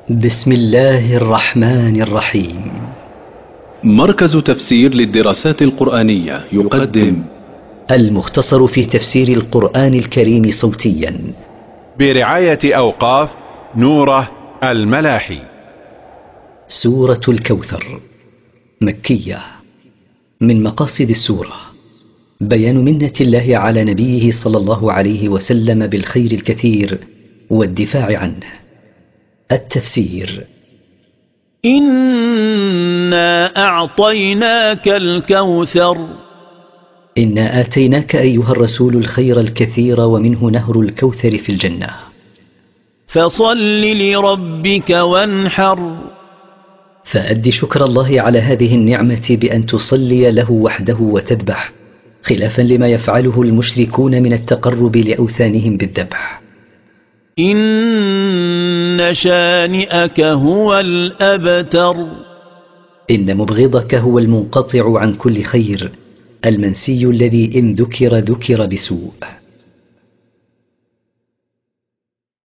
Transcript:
بسم الله الرحمن الرحيم. مركز تفسير للدراسات القرآنية يقدم المختصر في تفسير القرآن الكريم صوتيا برعاية أوقاف نوره الملاحي. سورة الكوثر مكية. من مقاصد السورة بيان منة الله على نبيه صلى الله عليه وسلم بالخير الكثير والدفاع عنه. التفسير: إنا أعطيناك الكوثر. إنا آتيناك أيها الرسول الخير الكثير، ومنه نهر الكوثر في الجنة. فصل لربك وانحر. فأد شكر الله على هذه النعمة بأن تصلي له وحده وتذبح، خلافا لما يفعله المشركون من التقرب لأوثانهم بالذبح. إن شانئك هو الأبتر. إن مبغضك هو المنقطع عن كل خير، المنسي الذي إن ذكر بسوء.